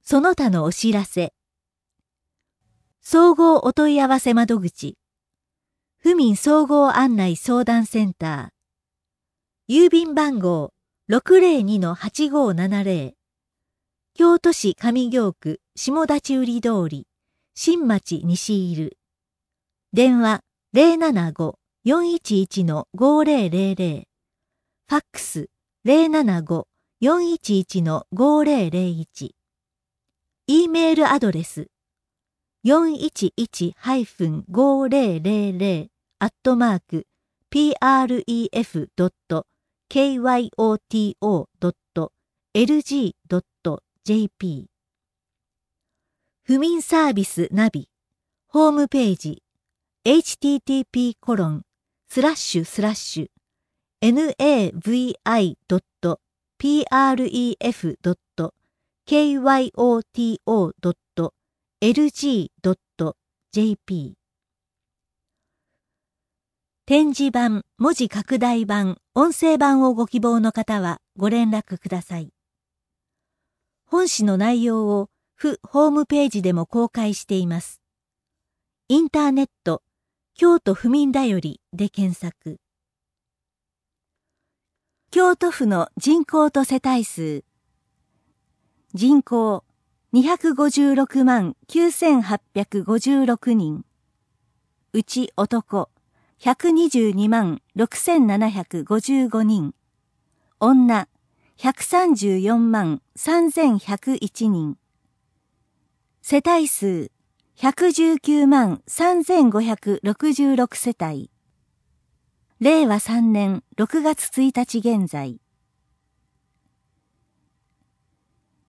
その他のお知らせ。総合お問い合わせ窓口。府民総合案内相談センター。郵便番号 602-8570。京都市上京区下立売通り、新町西入。電話 075-411-5000。ファックス 075-411-5001。E メールアドレス 411-pref.pref.kyoto.lg.jp。 府民サービスナビホームページ http://navi.pref.kyoto.lg.jp。 展示版、文字拡大版、音声版をご希望の方はご連絡ください。本誌の内容を府ホームページでも公開しています。インターネット、京都府民だよりで検索。京都府の人口と世帯数。人口256万9856人。うち男122万6755人。女134万3101人。世帯数119万3566世帯。令和3年6月1日現在。